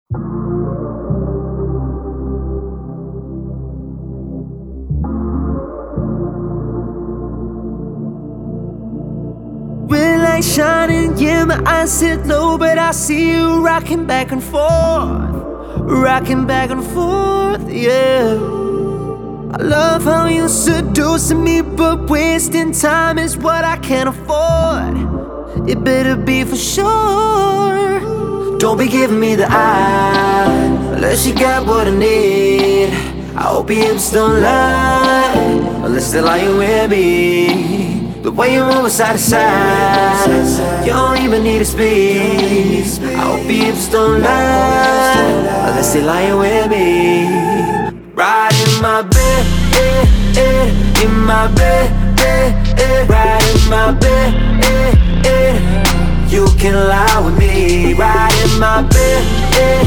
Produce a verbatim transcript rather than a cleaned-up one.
Red light shining, yeah, my eyes sit low, but I see you rocking back and forth, rocking back and forth, yeah. I love how you seducing me, but wasting time is what I can't afford. It better be for sure. Don't be giving me the eye unless you got what I need. I hope your hips don't lie unless they're lying with me. The way you move side to side, you don't even need to speak. I hope your hips don't lie unless they're lying with me. Ride in my bed, eh, eh, in my bed, eh, eh. Ride in my bed, eh, eh. You can lie with me. Ride in my bed, eh,